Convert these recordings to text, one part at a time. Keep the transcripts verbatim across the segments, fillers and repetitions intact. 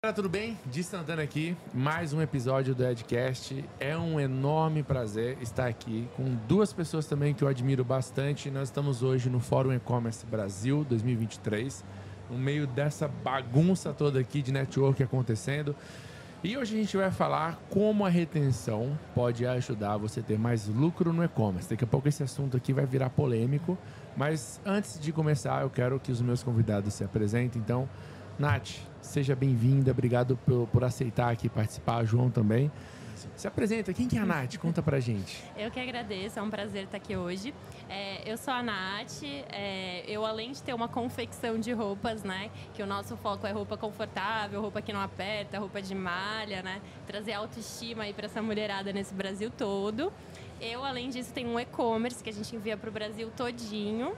Galera, tudo bem? Di Santana aqui, mais um episódio do Edcast. É um enorme prazer estar aqui com duas pessoas também que eu admiro bastante. Nós estamos hoje no Fórum E-Commerce Brasil dois mil e vinte e três, no meio dessa bagunça toda aqui de network acontecendo. E hoje a gente vai falar como a retenção pode ajudar você a ter mais lucro no e-commerce. Daqui a pouco esse assunto aqui vai virar polêmico, mas antes de começar eu quero que os meus convidados se apresentem. Então, Nath, seja bem-vinda, obrigado por, por aceitar aqui participar, João também. Se apresenta, quem que é a Nath? Conta pra gente. Eu que agradeço, é um prazer estar aqui hoje. É, eu sou a Nath, é, eu além de ter uma confecção de roupas, né, que o nosso foco é roupa confortável, roupa que não aperta, roupa de malha, né, trazer autoestima aí para essa mulherada nesse Brasil todo. Eu, além disso, tenho um e-commerce que a gente envia para o Brasil todinho.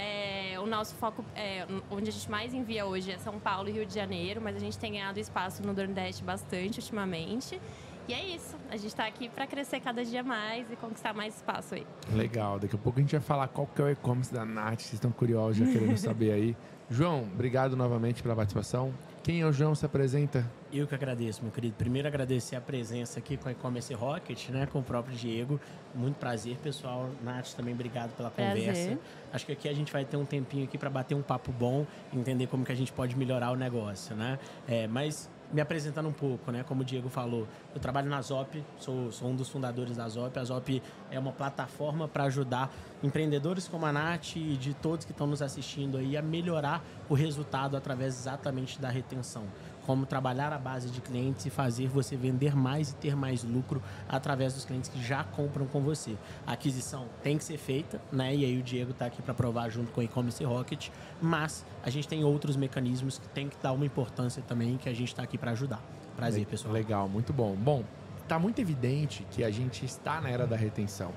É, o nosso foco, é, onde a gente mais envia hoje é São Paulo e Rio de Janeiro, mas a gente tem ganhado espaço no Nordeste bastante ultimamente. E é isso, a gente está aqui para crescer cada dia mais e conquistar mais espaço aí. Legal, daqui a pouco a gente vai falar qual que é o e-commerce da Nath, vocês estão curiosos, já querendo saber aí. João, obrigado novamente pela participação. Quem é o João? Se apresenta. Eu que agradeço, meu querido. Primeiro, agradecer a presença aqui com a E-Commerce Rocket, né, com o próprio Diego. Muito prazer, pessoal. Nath, também obrigado pela Prazer. conversa. Acho que aqui a gente vai ter um tempinho aqui para bater um papo bom, entender como que a gente pode melhorar o negócio, né? É, mas me apresentando um pouco, né? Como o Diego falou, eu trabalho na Zop, sou, sou um dos fundadores da Zop. A Zop é uma plataforma para ajudar empreendedores como a Nath e de todos que estão nos assistindo aí a melhorar o resultado através exatamente da retenção. Como trabalhar a base de clientes e fazer você vender mais e ter mais lucro através dos clientes que já compram com você. A aquisição tem que ser feita, né? E aí o Diego está aqui para provar junto com a E-Commerce Rocket, mas a gente tem outros mecanismos que tem que dar uma importância também, que a gente está aqui para ajudar. Prazer, pessoal. Legal, muito bom. Bom, tá muito evidente que a gente está na era da retenção.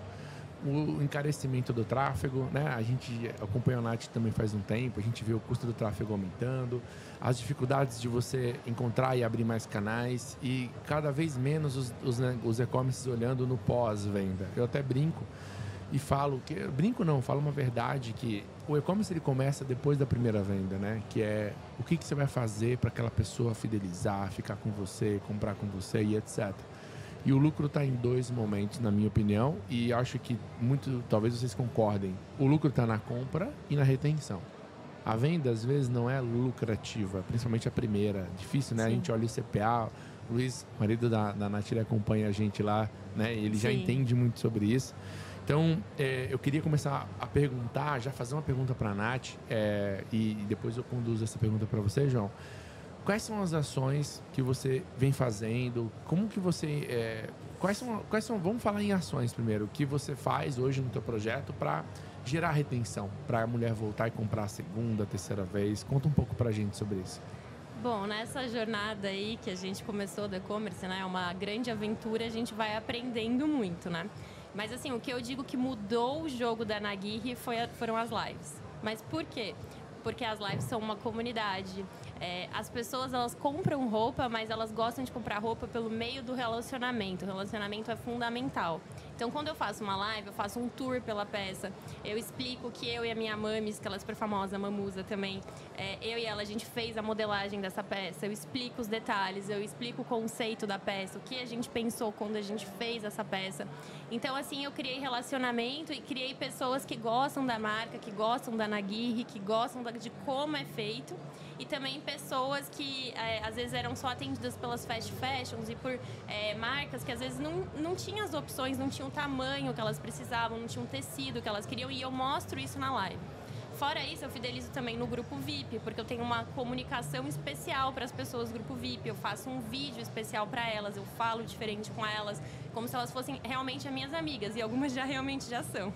O encarecimento do tráfego, né? A gente acompanha a Nath também faz um tempo, a gente vê o custo do tráfego aumentando, as dificuldades de você encontrar e abrir mais canais e cada vez menos os, os, os e-commerces olhando no pós-venda. Eu até brinco e falo, que brinco não, falo uma verdade, que o e-commerce ele começa depois da primeira venda, né? Que é o que, que você vai fazer para aquela pessoa fidelizar, ficar com você, comprar com você e etcétera. E o lucro está em dois momentos, na minha opinião, e acho que muito, talvez vocês concordem. O lucro está na compra e na retenção. A venda, às vezes, não é lucrativa, principalmente a primeira. Difícil, né? Sim. A gente olha o C P A, o Luiz, marido da, da Nath, ele acompanha a gente lá, né? Ele já Sim. entende muito sobre isso. Então, é, eu queria começar a perguntar, já fazer uma pergunta para a Nath, é, e depois eu conduzo essa pergunta para você, João. Quais são as ações que você vem fazendo? Como que você... É, quais, são, quais são... Vamos falar em ações primeiro. O que você faz hoje no teu projeto para gerar retenção? Para a mulher voltar e comprar a segunda, a terceira vez? Conta um pouco para a gente sobre isso. Bom, nessa jornada aí que a gente começou do e-commerce, né? É uma grande aventura, a gente vai aprendendo muito, né? Mas assim, o que eu digo que mudou o jogo da Naguiri foi, foram as lives. Mas por quê? Porque as lives são uma comunidade. É, as pessoas, elas compram roupa, mas elas gostam de comprar roupa pelo meio do relacionamento. O relacionamento é fundamental. Então, quando eu faço uma live, eu faço um tour pela peça. Eu explico que eu e a minha Mamis, que ela é super famosa, a Mamusa também, é, eu e ela, a gente fez a modelagem dessa peça. Eu explico os detalhes, eu explico o conceito da peça, o que a gente pensou quando a gente fez essa peça. Então, assim, eu criei relacionamento e criei pessoas que gostam da marca, que gostam da Naguiri, que gostam de como é feito. E também pessoas que é, às vezes eram só atendidas pelas fast fashions e por é, marcas que às vezes não, não tinham as opções, não tinham o tamanho que elas precisavam, não tinham o tecido que elas queriam, e eu mostro isso na live. Fora isso, eu fidelizo também no grupo V I P, porque eu tenho uma comunicação especial para as pessoas do grupo V I P. Eu faço um vídeo especial para elas, eu falo diferente com elas, como se elas fossem realmente as minhas amigas, e algumas já realmente já são.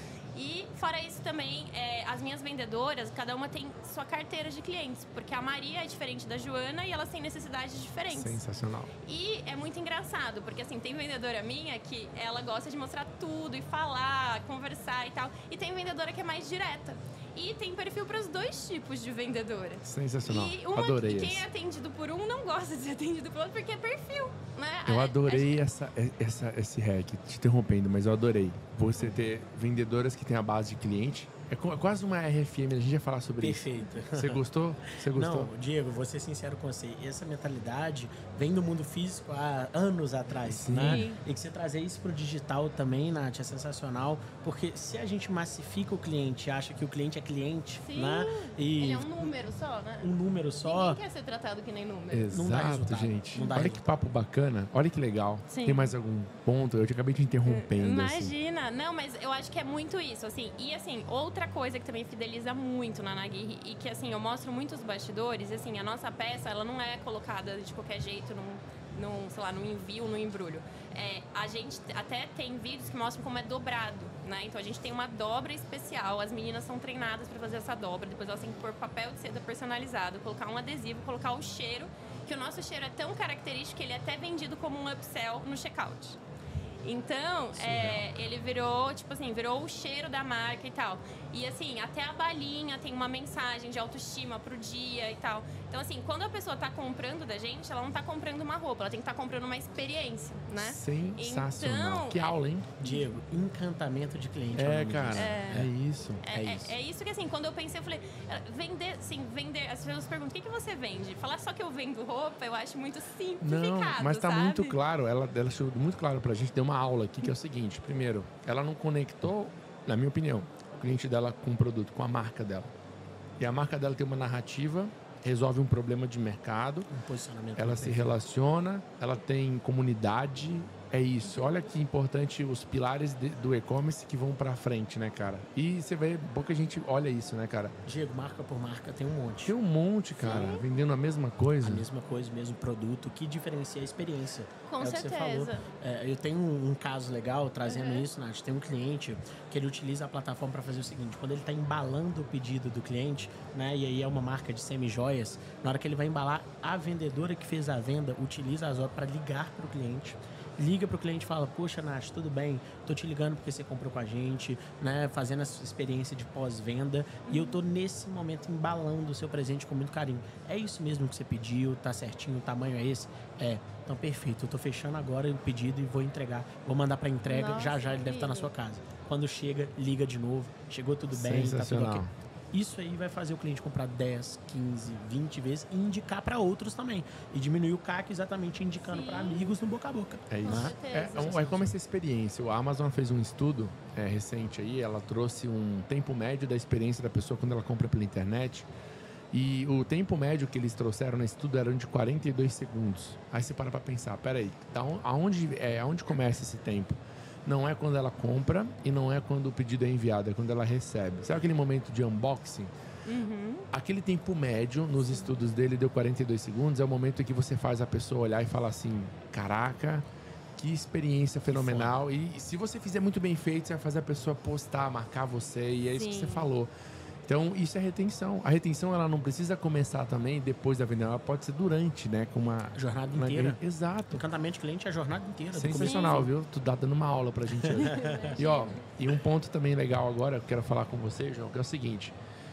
E, fora isso também, é, as minhas vendedoras, cada uma tem sua carteira de clientes, porque a Maria é diferente da Joana e elas têm necessidades diferentes. Sensacional. E é muito engraçado, porque assim, tem vendedora minha que ela gosta de mostrar tudo e falar, conversar e tal, e tem vendedora que é mais direta. E tem perfil para os dois tipos de vendedora. Sensacional. E uma, adorei e quem esse. é atendido por um não gosta de ser atendido por outro, porque é perfil, né? Eu A- adorei a gente- essa, essa, esse hack, te interrompendo, mas eu adorei. Você ter vendedoras que têm a base de cliente É quase uma R F M, a gente ia falar sobre Perfeito. isso. Perfeito. Você gostou? Você gostou? Não, Diego, vou ser sincero com você. Essa mentalidade vem do mundo físico há anos atrás, Sim. né? E que você trazer isso pro digital também, Nath, é sensacional. Porque se a gente massifica o cliente, acha que o cliente é cliente, Sim. né? E Ele é um número só, né? um número só. Ninguém quer ser tratado que nem número. Exato, Não dá resultado. gente. Não dá Olha resultado. que papo bacana. Olha que legal. Sim. Tem mais algum ponto? Eu te acabei te interrompendo. assim. Imagina. Não, mas eu acho que é muito isso, assim. E, assim, outra coisa que também fideliza muito na Nagui e que, assim, eu mostro muito os bastidores, assim, a nossa peça, ela não é colocada de qualquer jeito num, num sei lá, num envio, num embrulho. É, a gente até tem vídeos que mostram como é dobrado, né? Então, a gente tem uma dobra especial, as meninas são treinadas para fazer essa dobra, depois elas têm que pôr papel de seda personalizado, colocar um adesivo, colocar o cheiro, que o nosso cheiro é tão característico que ele é até vendido como um upsell no checkout. Então, é, ele virou, tipo assim, virou o cheiro da marca e tal. E assim, até a balinha tem uma mensagem de autoestima pro dia e tal. Então, assim, quando a pessoa tá comprando da gente, ela não tá comprando uma roupa, ela tem que estar tá comprando uma experiência, né? Sensacional. Então, que aula, hein? Diego, encantamento de cliente. É, o nome cara. disso. É, é isso. É, É é, isso. é isso que, assim, quando eu pensei, eu falei, é, vender, assim, vender. As pessoas perguntam, o que, que você vende? Falar só que eu vendo roupa, eu acho muito simplificado. Não, mas tá sabe? muito claro. Ela, ela deixou muito claro pra gente. Deu uma aula aqui que é o seguinte: primeiro, ela não conectou, na minha opinião, o cliente dela com o produto, com a marca dela. E a marca dela tem uma narrativa, resolve um problema de mercado, Um posicionamento. ela muito se perfeito. relaciona, ela tem comunidade. É isso. Olha que importante os pilares de- do e-commerce que vão pra frente, né, cara? E você vê, pouca gente olha isso, né, cara? Diego, marca por marca, tem um monte. Tem um monte, cara, vendendo a mesma coisa. A mesma coisa, o mesmo produto, que diferencia a experiência. Com é o que você certeza. falou. É, eu tenho um, um caso legal trazendo Uhum. isso, Nath. Tem um cliente que ele utiliza a plataforma para fazer o seguinte: quando ele está embalando o pedido do cliente, né, e aí é uma marca de semi-joias, na hora que ele vai embalar, a vendedora que fez a venda utiliza a Zop para ligar para o cliente. Liga para o cliente e fala: poxa, Nath, tudo bem? Tô te ligando porque você comprou com a gente, né? Fazendo essa experiência de pós-venda. E eu tô nesse momento embalando o seu presente com muito carinho. É isso mesmo que você pediu? Tá certinho? O tamanho é esse? É. Então, perfeito. Eu tô fechando agora o pedido e vou entregar. Vou mandar para entrega. Nossa, já já ele deve estar na incrível. sua casa. Quando chega, liga de novo. Chegou tudo bem, tá tudo Sensacional. ok. Isso aí vai fazer o cliente comprar dez, quinze, vinte vezes e indicar para outros também. E diminuir o C A C exatamente indicando Sim. para amigos no boca a boca. É isso. Com Né? certeza. É, um- é como essa experiência. A Amazon fez um estudo é, recente aí, ela trouxe um tempo médio da experiência da pessoa quando ela compra pela internet. E o tempo médio que eles trouxeram no estudo era de quarenta e dois segundos. Aí você para pra pensar, peraí, tá, on- aonde, é, aonde começa esse tempo? Não é quando ela compra e não é quando o pedido é enviado, é quando ela recebe. Sabe aquele momento de unboxing? Uhum. Aquele tempo médio nos estudos dele deu quarenta e dois segundos. É o momento em que você faz a pessoa olhar e falar assim: caraca, que experiência fenomenal. E se você fizer muito bem feito, você vai fazer a pessoa postar, marcar você. E é isso que Sim. você falou. Então, isso é retenção. A retenção, ela não precisa começar também depois da venda. Ela pode ser durante, né? Com uma... A jornada uma- inteira. Exato. Encantamento de cliente é a jornada inteira. do Sensacional, começo ao viu? Tu tá dando uma aula pra gente aí. E ó, e um ponto também legal agora, que eu quero falar com você, João, que é o seguinte.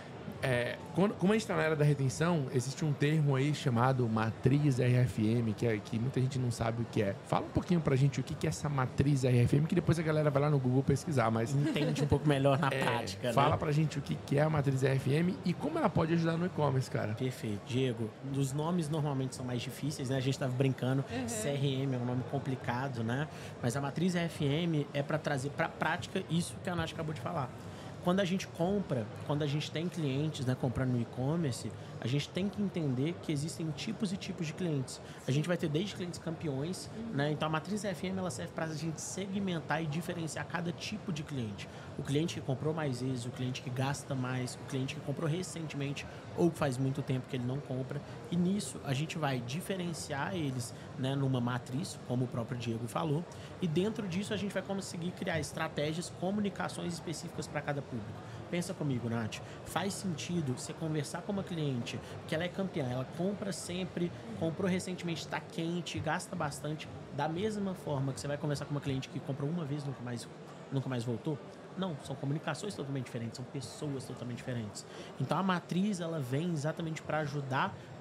É, quando, como a gente está na era da retenção, existe um termo aí chamado matriz R F M, que, é, que muita gente não sabe o que é. Fala um pouquinho pra gente o que, que é essa matriz R F M, que depois a galera vai lá no Google pesquisar, mas Entende um pouco melhor na é, prática, fala né? pra gente o que, que é a matriz R F M e como ela pode ajudar no e-commerce, cara. Perfeito. Diego, os nomes normalmente são mais difíceis, né? A gente estava brincando, C R M é um nome complicado, né? Mas a matriz R F M é para trazer para a prática isso que a Nath acabou de falar. Quando a gente compra, quando a gente tem clientes, né, comprando no e-commerce, a gente tem que entender que existem tipos e tipos de clientes. A gente vai ter desde clientes campeões, né? Então a matriz F M ela serve para a gente segmentar e diferenciar cada tipo de cliente. O cliente que comprou mais vezes, o cliente que gasta mais, o cliente que comprou recentemente ou que faz muito tempo que ele não compra. E nisso a gente vai diferenciar eles, né, numa matriz, como o próprio Diego falou. E dentro disso a gente vai conseguir criar estratégias, comunicações específicas para cada público. Pensa comigo, Nath. Faz sentido você conversar com uma cliente que ela é campeã, ela compra sempre, comprou recentemente, está quente, gasta bastante, da mesma forma que você vai conversar com uma cliente que comprou uma vez e nunca mais, nunca mais voltou? Não, são comunicações totalmente diferentes, são pessoas totalmente diferentes. Então a matriz ela vem exatamente para ajudar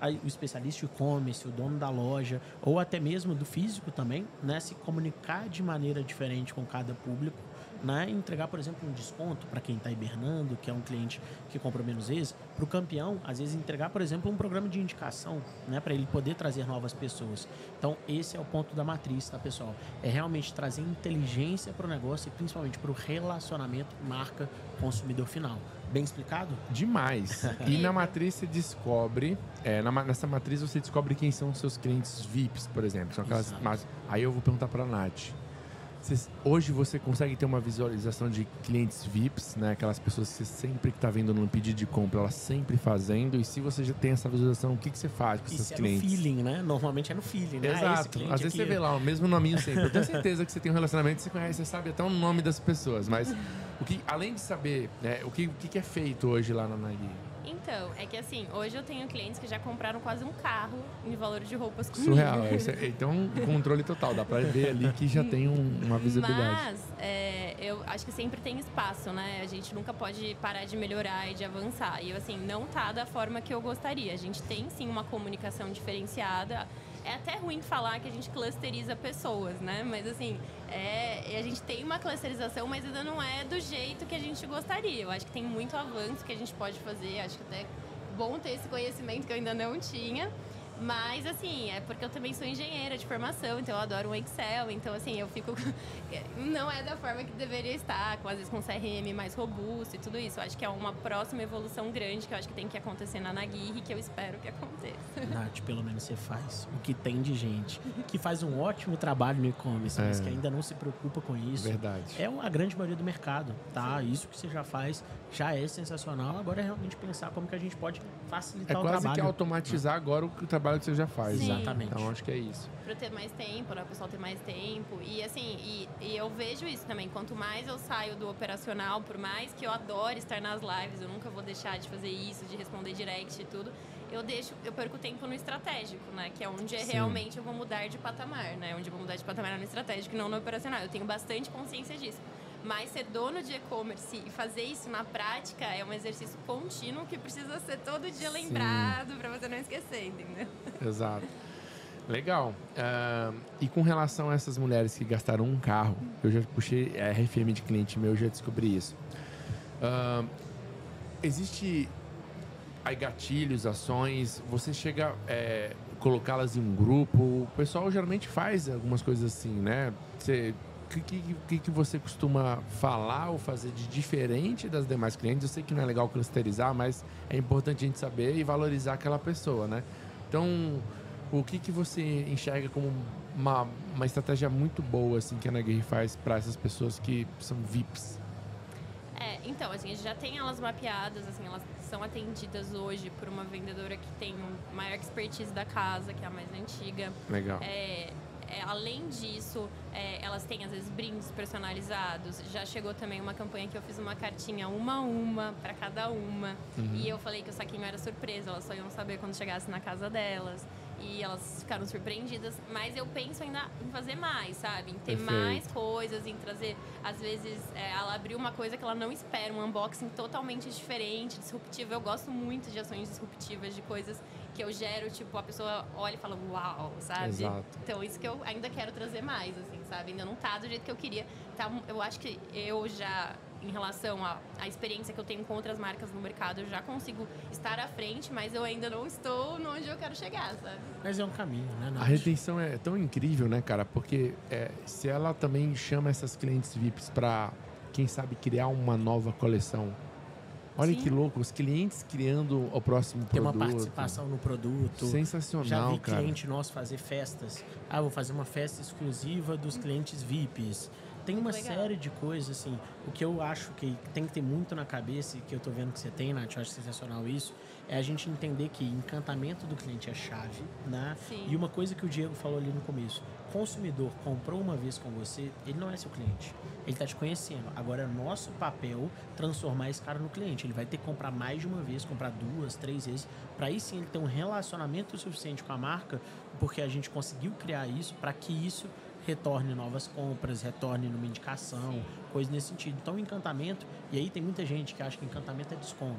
o especialista de e-commerce, o dono da loja, ou até mesmo do físico também, né, se comunicar de maneira diferente com cada público, né, entregar, por exemplo, um desconto para quem está hibernando, que é um cliente que compra menos vezes, para o campeão, às vezes entregar, por exemplo, um programa de indicação, né, para ele poder trazer novas pessoas. Então, esse é o ponto da matriz, tá, pessoal? É realmente trazer inteligência para o negócio e principalmente para o relacionamento marca-consumidor final. Bem explicado? Demais. E na matriz você descobre, é, na, nessa matriz você descobre quem são os seus clientes V I Ps, por exemplo. São aquelas, mas, aí eu vou perguntar para a Nath. Vocês, hoje você consegue ter uma visualização de clientes V I Ps, né? Aquelas pessoas que você sempre está vendo no pedido de compra, elas sempre fazendo. E se você já tem essa visualização, o que, que você faz com esses Isso clientes? É no feeling, né? Normalmente é no feeling, né? Exato. Ah, esse cliente Às vezes aqui... você vê lá o mesmo nominho sempre. Eu tenho certeza que você tem um relacionamento, você conhece, você sabe até o nome das pessoas. Mas o que, além de saber, né, o que, o que é feito hoje lá na Nagui? Então, é que assim, hoje eu tenho clientes que já compraram quase um carro em valor de roupas comigo. Surreal. É, então, controle total. Dá pra ver ali que já tem um, uma visibilidade. Mas, é, eu acho que sempre tem espaço, né? A gente nunca pode parar de melhorar e de avançar. E, assim, não tá da forma que eu gostaria. A gente tem, sim, uma comunicação diferenciada. É até ruim falar que a gente clusteriza pessoas, né? Mas, assim, é, a gente tem uma clusterização, mas ainda não é do jeito que a gente gostaria. Eu acho que tem muito avanço que a gente pode fazer. Acho que até é bom ter esse conhecimento que eu ainda não tinha. Mas, assim, é porque eu também sou engenheira de formação, então eu adoro um Excel. Então, assim, eu fico... Não é da forma que deveria estar, com, às vezes com C R M mais robusto e tudo isso. Eu acho que é uma próxima evolução grande que eu acho que tem que acontecer na Nagui e que eu espero que aconteça. Nath, pelo menos você faz o que tem de gente que faz um ótimo trabalho no e-commerce, é. mas que ainda não se preocupa com isso. Verdade. É a grande maioria do mercado, tá? Sim. Isso que você já faz já é sensacional. Agora é realmente pensar como que a gente pode facilitar é o trabalho. É quase que automatizar, né, agora o trabalho que você já faz. Sim. Exatamente. Então, acho que é isso. Para ter mais tempo, né? O pessoal ter mais tempo. E, assim, e, e eu vejo isso também. Quanto mais eu saio do operacional, por mais que eu adore estar nas lives, eu nunca vou deixar de fazer isso, de responder direct e tudo, eu deixo, eu perco tempo no estratégico, né? Que é onde Sim. realmente eu vou mudar de patamar, né? Onde eu vou mudar de patamar no estratégico e não no operacional. Eu tenho bastante consciência disso. Mas ser dono de e-commerce e fazer isso na prática é um exercício contínuo que precisa ser todo dia Sim. lembrado para você não esquecer, entendeu? Exato. Legal. Uh, e com relação a essas mulheres que gastaram um carro, eu já puxei a R F M de cliente meu, já descobri isso. Uh, existe aí gatilhos, ações, você chega a é, colocá-las em um grupo, o pessoal geralmente faz algumas coisas assim, né? Você... O que, que, que você costuma falar ou fazer de diferente das demais clientes? Eu sei que não é legal clusterizar, mas é importante a gente saber e valorizar aquela pessoa, né? Então, o que, que você enxerga como uma, uma estratégia muito boa assim, que a Nagui faz para essas pessoas que são V I Ps? É, então, assim, a gente já tem elas mapeadas, assim, elas são atendidas hoje por uma vendedora que tem uma maior expertise da casa, que é a mais antiga. Legal. É, É, além disso, é, elas têm, às vezes, brindes personalizados. Já chegou também uma campanha que eu fiz uma cartinha uma a uma para cada uma. Uhum. E eu falei que o saquinho era surpresa. Elas só iam saber quando chegasse na casa delas. E elas ficaram surpreendidas. Mas eu penso ainda em fazer mais, sabe? Em ter Perfeito. mais coisas, em trazer... Às vezes, é, ela abriu uma coisa que ela não espera. Um unboxing totalmente diferente, disruptivo. Eu gosto muito de ações disruptivas, de coisas... que eu gero, tipo, a pessoa olha e fala, uau, sabe? Exato. Então, isso que eu ainda quero trazer mais, assim, sabe? Ainda não tá do jeito que eu queria. Tá, eu acho que eu já, em relação à, à experiência que eu tenho com outras marcas no mercado, eu já consigo estar à frente, mas eu ainda não estou onde eu quero chegar, sabe? Mas é um caminho, né, Nath? A retenção é tão incrível, né, cara? Porque é, se ela também chama essas clientes V I Ps para, quem sabe, criar uma nova coleção. Olha Sim. que louco, os clientes criando o próximo Tem produto. Tem uma participação no produto. Sensacional, Já vi cara. cliente nosso fazer festas. Ah, vou fazer uma festa exclusiva dos clientes V I Ps. Tem uma Legal. série de coisas, assim. O que eu acho que tem que ter muito na cabeça, e que eu tô vendo que você tem, Nath, eu acho sensacional isso, é a gente entender que encantamento do cliente é chave, né? Sim. E uma coisa que o Diego falou ali no começo, consumidor comprou uma vez com você, ele não é seu cliente. Ele está te conhecendo. Agora é nosso papel transformar esse cara no cliente. Ele vai ter que comprar mais de uma vez, comprar duas, três vezes, para aí sim ele ter um relacionamento suficiente com a marca, porque a gente conseguiu criar isso para que isso retorne novas compras, retorne numa indicação, coisa nesse sentido. Então, encantamento, e aí tem muita gente que acha que encantamento é desconto.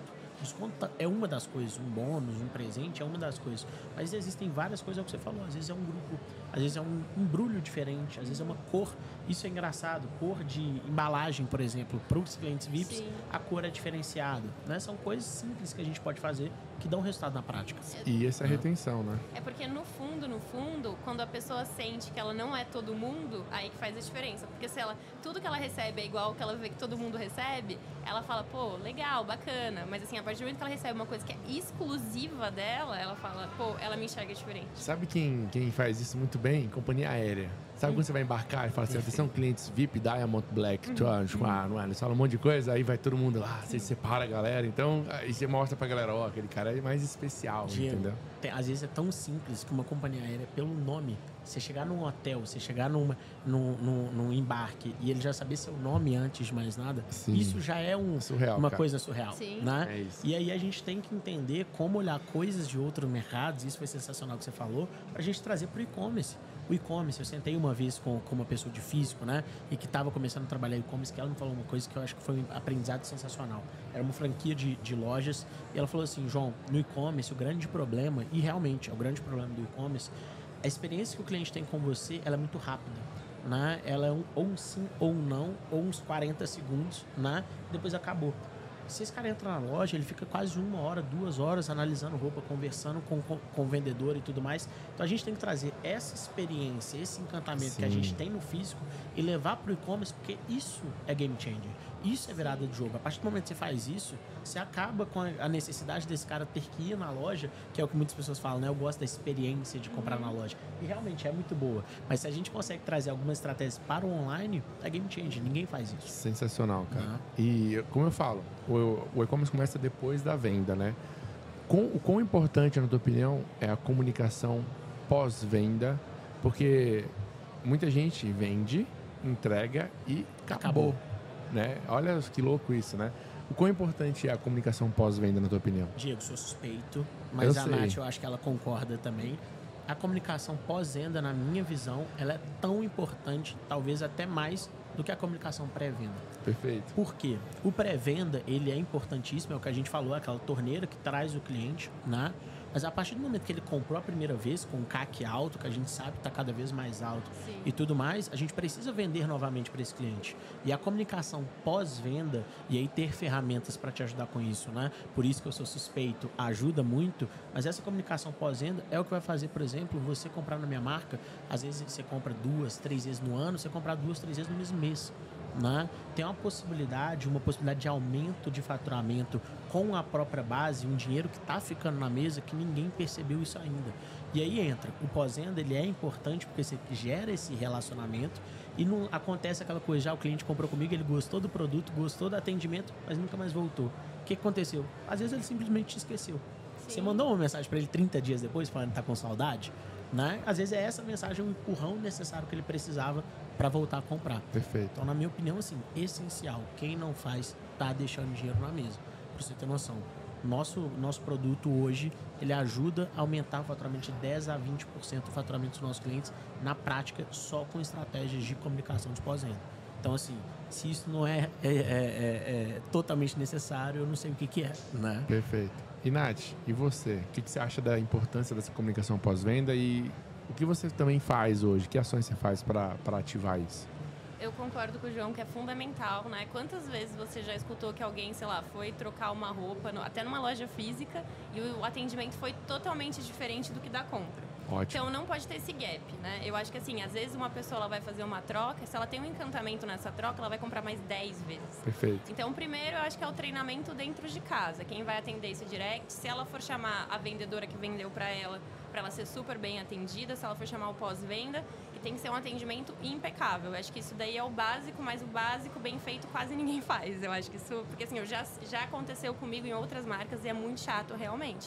Desconto é uma das coisas, um bônus, um presente é uma das coisas. Mas existem várias coisas, é o que você falou. Às vezes é um grupo, às vezes é um embrulho diferente, às vezes é uma cor. Isso é engraçado. Cor de embalagem, por exemplo, para os clientes V I Ps, sim, a cor é diferenciada. Né? São coisas simples que a gente pode fazer que dão resultado na prática. E essa é a retenção, né? É porque no fundo, no fundo, quando a pessoa sente que ela não é todo mundo, aí que faz a diferença. Porque se ela, tudo que ela recebe é igual que ela vê que todo mundo recebe, ela fala, pô, legal, bacana. Mas assim, a partir do momento que ela recebe uma coisa que é exclusiva dela, ela fala, pô, ela me enxerga diferente. Sabe quem, quem faz isso muito bem? Companhia aérea. Sabe hum. quando você vai embarcar e fala assim, atenção, clientes V I P, Diamond, Black, uhum. Trans, uhum. ah, não é? Eles falam um monte de coisa, aí vai todo mundo lá, você separa a galera. Então, aí você mostra pra galera, ó, oh, aquele cara é mais especial, Diego, entendeu? Tem, às vezes é tão simples que uma companhia aérea, pelo nome, você chegar num hotel, você chegar numa, num, num, num embarque e ele já saber seu nome antes de mais nada, sim, isso já é um, surreal, uma cara. coisa surreal. Sim. Né? É isso. E aí a gente tem que entender como olhar coisas de outros mercados, isso foi sensacional que você falou, pra gente trazer pro e-commerce. O e-commerce, eu sentei uma vez com, com uma pessoa de físico, né? E que estava começando a trabalhar e-commerce, que ela me falou uma coisa que eu acho que foi um aprendizado sensacional. Era uma franquia de, de lojas. E ela falou assim, João, no e-commerce, o grande problema, e realmente é o grande problema do e-commerce, a experiência que o cliente tem com você, ela é muito rápida. Né? Ela é um, ou um sim ou um não, ou uns quarenta segundos, né? Depois acabou. Se esse cara entra na loja, ele fica quase uma hora, duas horas analisando roupa, conversando com, com, com o vendedor e tudo mais. Então a gente tem que trazer essa experiência, esse encantamento, sim, que a gente tem no físico e levar para o e-commerce, porque isso é game changer. Isso é virada de jogo. A partir do momento que você faz isso, você acaba com a necessidade desse cara ter que ir na loja, que é o que muitas pessoas falam, né? Eu gosto da experiência de comprar uhum. na loja. E realmente é muito boa. Mas se a gente consegue trazer algumas estratégias para o online, é game changer. Ninguém faz isso. Sensacional, cara. Uhum. E como eu falo, o, o e-commerce começa depois da venda, né? Com, o quão importante, na tua opinião, é a comunicação pós-venda? Porque muita gente vende, entrega e acabou. acabou. Né? Olha que louco isso, né? O quão importante é a comunicação pós-venda, na tua opinião? Diego, sou suspeito, mas eu a sei. Nath, eu acho que ela concorda também. A comunicação pós-venda, na minha visão, ela é tão importante, talvez até mais, do que a comunicação pré-venda. Perfeito. Por quê? O pré-venda, ele é importantíssimo, é o que a gente falou, aquela torneira que traz o cliente, né? Mas a partir do momento que ele comprou a primeira vez, com um C A C alto, que a gente sabe que está cada vez mais alto, sim, e tudo mais, a gente precisa vender novamente para esse cliente. E a comunicação pós-venda, e aí ter ferramentas para te ajudar com isso, né? Por isso que eu sou suspeito, ajuda muito, mas essa comunicação pós-venda é o que vai fazer, por exemplo, você comprar na minha marca, às vezes você compra duas, três vezes no ano, você comprar duas, três vezes no mesmo mês. Né? Tem uma possibilidade, uma possibilidade de aumento de faturamento com a própria base, um dinheiro que está ficando na mesa que ninguém percebeu isso ainda. E aí entra, o pós-venda, ele é importante porque você gera esse relacionamento e não acontece aquela coisa, já o cliente comprou comigo, ele gostou do produto, gostou do atendimento, mas nunca mais voltou. O que aconteceu? Às vezes ele simplesmente te esqueceu. Sim. Você mandou uma mensagem para ele trinta dias depois falando que está com saudade, né? Às vezes é essa mensagem, o empurrão necessário que ele precisava para voltar a comprar. Perfeito. Então, na minha opinião, assim, essencial. Quem não faz, tá deixando dinheiro na mesa. Para você ter noção. Nosso, nosso produto hoje, ele ajuda a aumentar o faturamento de dez a vinte por cento do faturamento dos nossos clientes na prática, só com estratégias de comunicação de pós-venda. Então, assim, se isso não é, é, é, é, é totalmente necessário, eu não sei o que, que é, né? Perfeito. E, Nath, e você? O que, que você acha da importância dessa comunicação pós-venda e o que você também faz hoje? Que ações você faz para ativar isso? Eu concordo com o João que é fundamental, né? Quantas vezes você já escutou que alguém, sei lá, foi trocar uma roupa, no, até numa loja física, e o atendimento foi totalmente diferente do que da compra? Ótimo. Então não pode ter esse gap, né? Eu acho que assim, às vezes uma pessoa ela vai fazer uma troca, se ela tem um encantamento nessa troca, ela vai comprar mais dez vezes. Perfeito. Então, primeiro, eu acho que é o treinamento dentro de casa. Quem vai atender esse direct, se ela for chamar a vendedora que vendeu para ela, para ela ser super bem atendida, se ela for chamar o pós-venda, e tem que ser um atendimento impecável. Eu acho que isso daí é o básico, mas o básico bem feito quase ninguém faz. Eu acho que isso, porque assim, eu já, já aconteceu comigo em outras marcas e é muito chato realmente.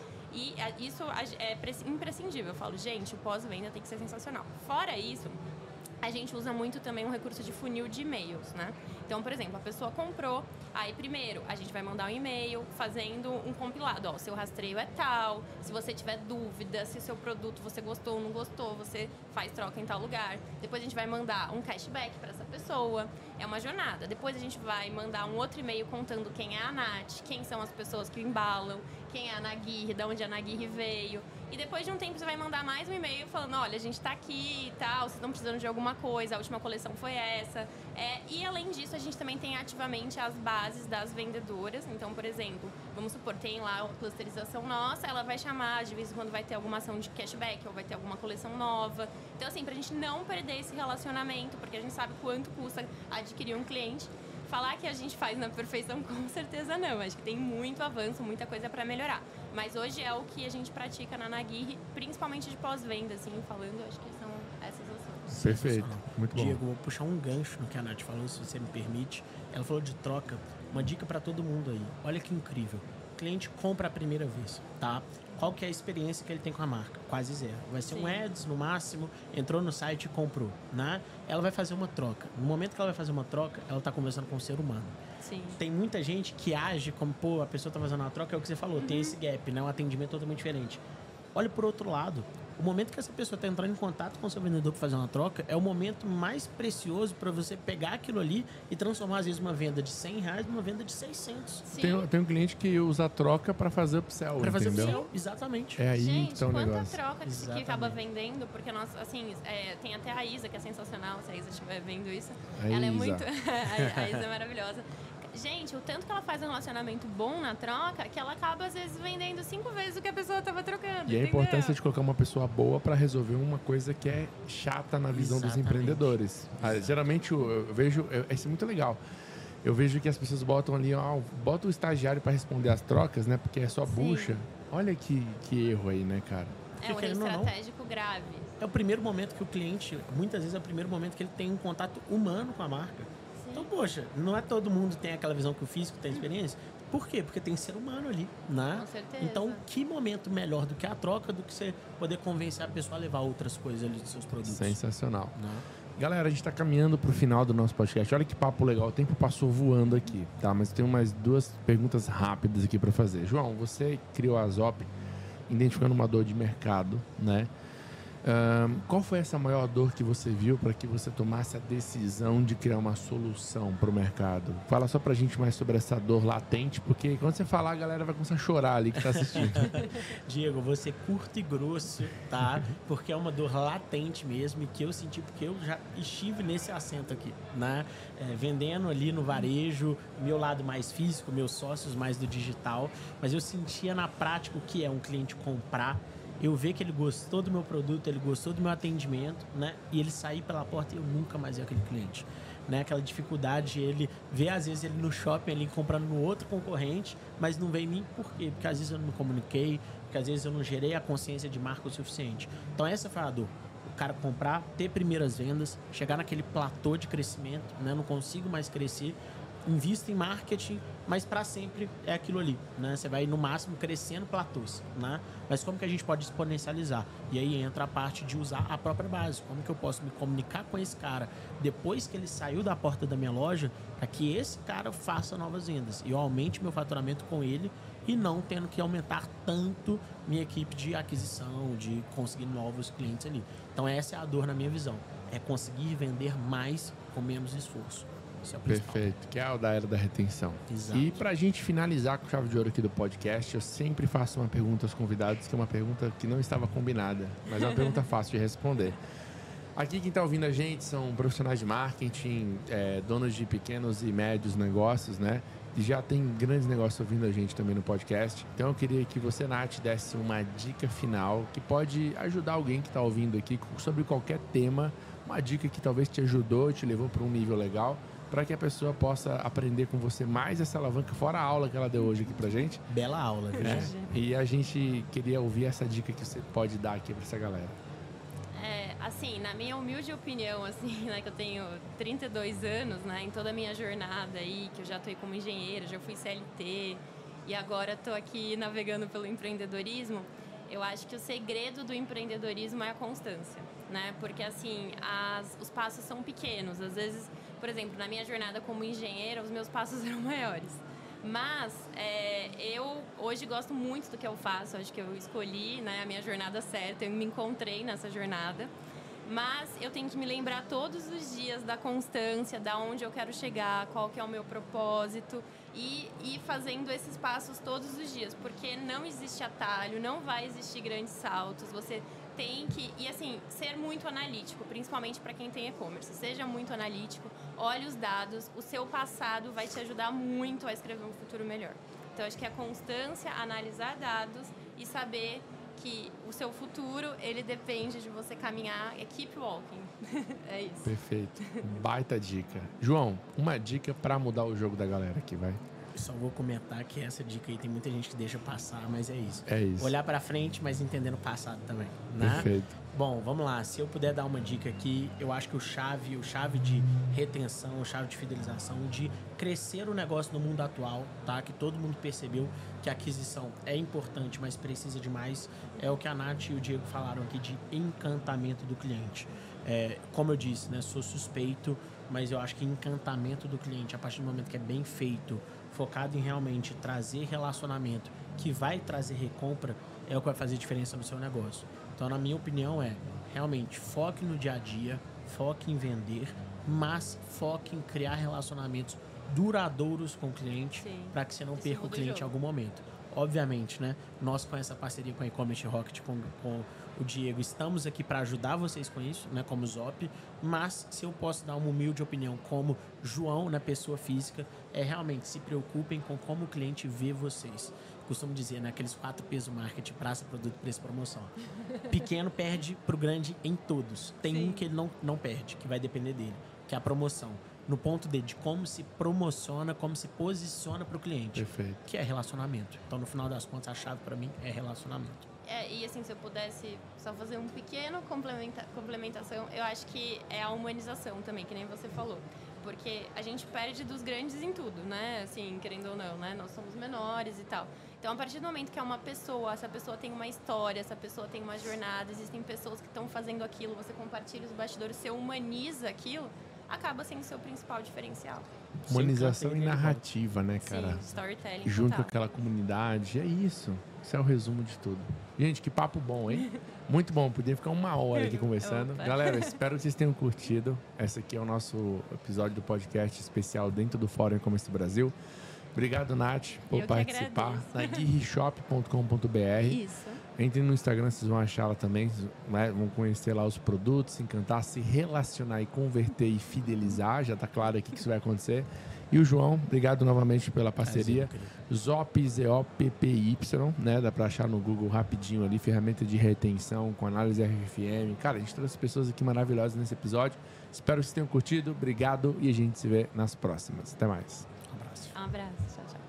E isso é imprescindível. Eu falo, gente, o pós-venda tem que ser sensacional. Fora isso, a gente usa muito também um recurso de funil de e-mails, né? Então, por exemplo, a pessoa comprou, aí primeiro a gente vai mandar um e-mail fazendo um compilado. Ó, o seu rastreio é tal, se você tiver dúvida, se o seu produto você gostou ou não gostou, você faz troca em tal lugar. Depois a gente vai mandar um cashback para essa pessoa. É uma jornada. Depois a gente vai mandar um outro e-mail contando quem é a Nath, quem são as pessoas que embalam, quem é a Naguirre, de onde a Naguirre veio. E depois de um tempo você vai mandar mais um e-mail falando, olha, a gente tá aqui e tal, vocês estão precisando de alguma coisa, a última coleção foi essa. É, e além disso, a gente também tem ativamente as bases das vendedoras. Então, por exemplo, vamos supor, tem lá a clusterização nossa, ela vai chamar de vez em quando vai ter alguma ação de cashback ou vai ter alguma coleção nova. Então, assim, pra gente não perder esse relacionamento, porque a gente sabe quanto custa adquirir um cliente. Falar que a gente faz na perfeição, com certeza não. Acho que tem muito avanço, muita coisa para melhorar. Mas hoje é o que a gente pratica na Naguirre, principalmente de pós-venda, assim, falando, acho que são essas ações. Perfeito, muito bom. Diego, vou puxar um gancho no que a Nath falou, se você me permite. Ela falou de troca. Uma dica para todo mundo aí. Olha que incrível. O cliente compra a primeira vez, tá? Qual que é a experiência que ele tem com a marca? Quase zero. Vai ser Sim. um ads no máximo, entrou no site e comprou, né? Ela vai fazer uma troca. No momento que ela vai fazer uma troca, ela está conversando com um ser humano. Sim. Tem muita gente que age como, pô, a pessoa está fazendo uma troca, é o que você falou, uhum. tem esse gap, né? Um atendimento totalmente diferente. Olha por outro lado. O momento que essa pessoa está entrando em contato com o seu vendedor para fazer uma troca é o momento mais precioso para você pegar aquilo ali e transformar, às vezes, uma venda de cem reais numa venda de seiscentos. Tem, tem um cliente que usa a troca para fazer upsell, Para fazer entendeu? upsell, exatamente. É aí Gente, então o quanta negócio. troca que acaba vendendo, porque nós, assim, é, tem até a Isa, que é sensacional, se a Isa estiver vendo isso. A ela Isa. é muito... a Isa é maravilhosa. Gente, o tanto que ela faz um relacionamento bom na troca, que ela acaba, às vezes, vendendo cinco vezes o que a pessoa estava trocando. E entendeu? a importância de colocar uma pessoa boa para resolver uma coisa que é chata na visão Exatamente. dos empreendedores. Ah, geralmente, eu, eu vejo... Eu, isso é muito legal. Eu vejo que as pessoas botam ali... Ó, bota o estagiário para responder as trocas, né? Porque é só Sim. bucha. Olha que, que erro aí, né, cara? É um erro estratégico grave. É o primeiro momento que o cliente... Muitas vezes é o primeiro momento que ele tem um contato humano com a marca. Então, poxa, não é todo mundo que tem aquela visão que o físico tem experiência. Por quê? Porque tem ser humano ali, né? Com certeza. Então, que momento melhor do que a troca, do que você poder convencer a pessoa a levar outras coisas ali dos seus produtos. Sensacional. Né? Galera, a gente está caminhando para o final do nosso podcast. Olha que papo legal, o tempo passou voando aqui, tá? Mas tem mais duas perguntas rápidas aqui para fazer. João, você criou a Zop identificando uma dor de mercado, né? Um, qual foi essa maior dor que você viu para que você tomasse a decisão de criar uma solução para o mercado? Fala só para a gente mais sobre essa dor latente, porque quando você falar, a galera vai começar a chorar ali que está assistindo. Diego, você curto e grosso, tá? Porque é uma dor latente mesmo e que eu senti porque eu já estive nesse assento aqui, né? É, vendendo ali no varejo, meu lado mais físico, meus sócios mais do digital, mas eu sentia na prática o que é um cliente comprar, eu ver que ele gostou do meu produto, ele gostou do meu atendimento, né? E ele sair pela porta e eu nunca mais ver aquele cliente. Né? Aquela dificuldade, ele vê às vezes ele no shopping ali comprando no outro concorrente, mas não vem em mim. Por quê? Porque às vezes eu não me comuniquei, porque às vezes eu não gerei a consciência de marca o suficiente. Então essa foi a dor. O cara comprar, ter primeiras vendas, chegar naquele platô de crescimento, né? Não consigo mais crescer. Invista em marketing, mas para sempre é aquilo ali, né? Você vai no máximo crescendo platôs, né? Mas como que a gente pode exponencializar? E aí entra a parte de usar a própria base. Como que eu posso me comunicar com esse cara depois que ele saiu da porta da minha loja para que esse cara faça novas vendas e eu aumente meu faturamento com ele e não tendo que aumentar tanto minha equipe de aquisição, de conseguir novos clientes ali. Então essa é a dor na minha visão, é conseguir vender mais com menos esforço. É perfeito, que é o da era da retenção. Exato. E pra gente finalizar com chave de ouro aqui do podcast, eu sempre faço uma pergunta aos convidados, que é uma pergunta que não estava combinada, mas é uma pergunta fácil de responder. Aqui quem está ouvindo a gente são profissionais de marketing, é, donos de pequenos e médios negócios, né? E já tem grandes negócios ouvindo a gente também no podcast. Então eu queria que você, Nath, desse uma dica final que pode ajudar alguém que está ouvindo aqui sobre qualquer tema, uma dica que talvez te ajudou, te levou para um nível legal, para que a pessoa possa aprender com você mais essa alavanca, fora a aula que ela deu hoje aqui pra gente. Bela aula, viu? É. E a gente queria ouvir essa dica que você pode dar aqui para essa galera. É, assim, na minha humilde opinião, assim, né, que eu tenho trinta e dois anos, né, em toda a minha jornada aí, que eu já estou como engenheira, já fui C L T e agora estou aqui navegando pelo empreendedorismo, eu acho que o segredo do empreendedorismo é a constância, né? Porque, assim, as, os passos são pequenos. Às vezes, por exemplo, na minha jornada como engenheira, os meus passos eram maiores. Mas é, eu hoje gosto muito do que eu faço. Acho que eu escolhi, né, a minha jornada certa. Eu me encontrei nessa jornada. Mas eu tenho que me lembrar todos os dias da constância, da onde eu quero chegar, qual que é o meu propósito e ir fazendo esses passos todos os dias, porque não existe atalho, não vai existir grandes saltos, você tem que, e assim, ser muito analítico, principalmente para quem tem e-commerce, seja muito analítico, olhe os dados, o seu passado vai te ajudar muito a escrever um futuro melhor. Então, acho que a constância, analisar dados e saber que o seu futuro, ele depende de você caminhar, é keep walking. É isso. Perfeito. Baita dica. João, uma dica para mudar o jogo da galera aqui, vai. Eu só vou comentar que essa dica aí tem muita gente que deixa passar, mas é isso. É isso. Olhar para frente, mas entendendo o passado também, né? Perfeito. Bom, vamos lá. Se eu puder dar uma dica aqui, eu acho que o chave, o chave de retenção, o chave de fidelização, de crescer o negócio no mundo atual, tá? Que todo mundo percebeu que a aquisição é importante, mas precisa de mais, é o que a Nath e o Diego falaram aqui de encantamento do cliente. É, como eu disse, né? Sou suspeito, mas eu acho que encantamento do cliente, a partir do momento que é bem feito, focado em realmente trazer relacionamento, que vai trazer recompra, é o que vai fazer diferença no seu negócio. Então, na minha opinião, é realmente foque no dia a dia, foque em vender, mas foque em criar relacionamentos duradouros com o cliente para que você não Isso perca o muda o cliente em jogo. algum momento. Obviamente, né? Nós com essa parceria com a E-Commerce Rocket, com, com o Diego, estamos aqui para ajudar vocês com isso, né? Como Zop, mas se eu posso dar uma humilde opinião como João, na pessoa física, é realmente se preocupem com como o cliente vê vocês. Costumo dizer, né? Aqueles quatro P's do marketing: praça, produto, preço, promoção. Pequeno perde pro grande em todos. Tem Sim. um que ele não, não perde, que vai depender dele, que é a promoção. No ponto D, de como se promociona, como se posiciona para o cliente. Perfeito. Que é relacionamento. Então, no final das contas, a chave para mim é relacionamento. É, e assim, se eu pudesse só fazer um pequeno complementa, complementação, eu acho que é a humanização também, que nem você falou. Porque a gente perde dos grandes em tudo, né? Assim, querendo ou não, né? Nós somos menores e tal. Então, a partir do momento que é uma pessoa, essa pessoa tem uma história, essa pessoa tem uma jornada, existem pessoas que estão fazendo aquilo, você compartilha os bastidores, você humaniza aquilo, acaba sendo o seu principal diferencial. Humanização e Sim, narrativa, né, cara? Sim, storytelling Junto total. com aquela comunidade. É isso. Isso é o resumo de tudo. Gente, que papo bom, hein? Muito bom. Podia ficar uma hora aqui conversando. Opa. Galera, espero que vocês tenham curtido. Esse aqui é o nosso episódio do podcast especial dentro do Fórum E-Commerce do Brasil. Obrigado, Nath, por Eu que participar. agradeço. Na guirishop ponto com ponto b r. Isso. Entrem no Instagram, vocês vão achar ela também, né? Vão conhecer lá os produtos, se encantar, se relacionar e converter e fidelizar. Já está claro aqui que isso vai acontecer. E o João, obrigado novamente pela parceria. Zop, Z O P P Y, né? Dá para achar no Google rapidinho ali, ferramenta de retenção com análise R F M. Cara, a gente trouxe pessoas aqui maravilhosas nesse episódio. Espero que vocês tenham curtido. Obrigado e a gente se vê nas próximas. Até mais. Um abraço. Um abraço. Tchau, tchau.